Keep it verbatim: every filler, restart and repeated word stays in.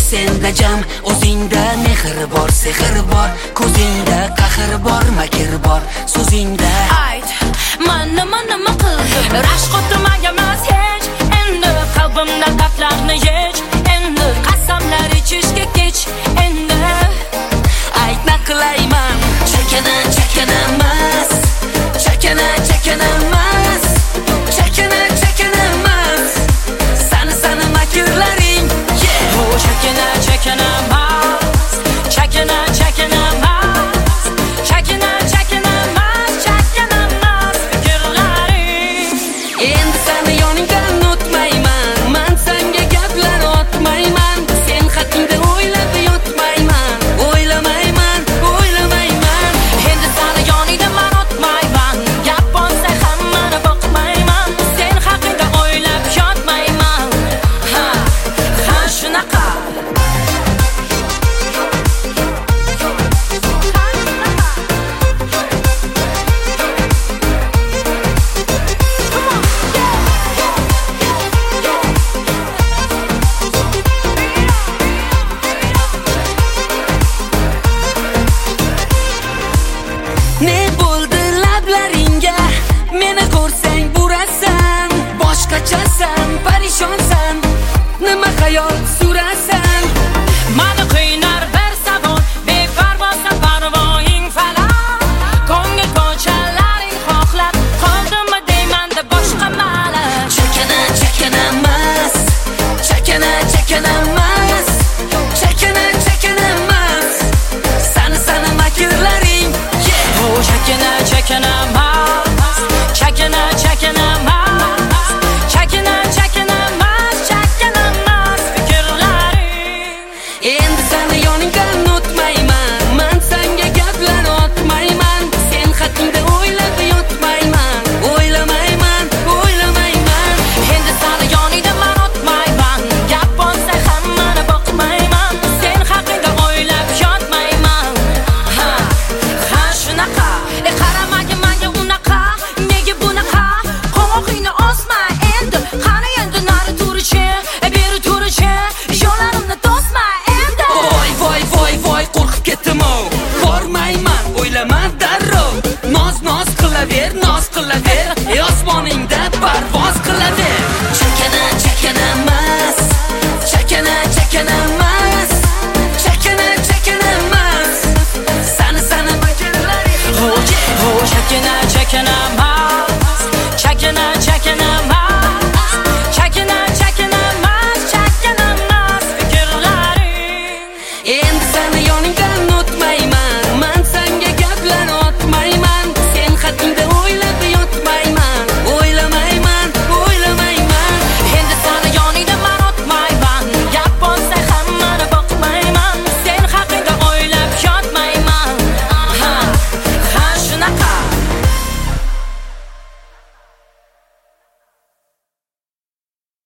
senda jam, o'zingda mehr bor, sehr bor, ko'zingda qahr bor, makr bor, so'zingda ayt, man nima nima qildim, rashk o'tmaga emas hech, endi qalbimda dardlarni yech, endi qasamlar ichishga kech, endi ayt na qilayman, chakana chakana emas, chakana chakana emas, chakana chakana emas, sani sani makrlaring, yeah. Oh, chakana chakana emas, chakana chakana emas, chakana chakana emas, chakana emas fikrlaring. Endi sani yoningdan o'tmayman, man senga gaplar otmayman, sen haqingda o'ylab yotmayman, o'ylamayman, o'ylamayman. Endi sani yoningda man o'tmayman, gap bo'lsa hammani boqmayman, sen haqingda o'ylab yotmayman. Ha, ha shunaqa. Ne bo'ldi lablaringga, meni ko'rsang burasan, boshqachasan, parishonsan, nima hayot surasan.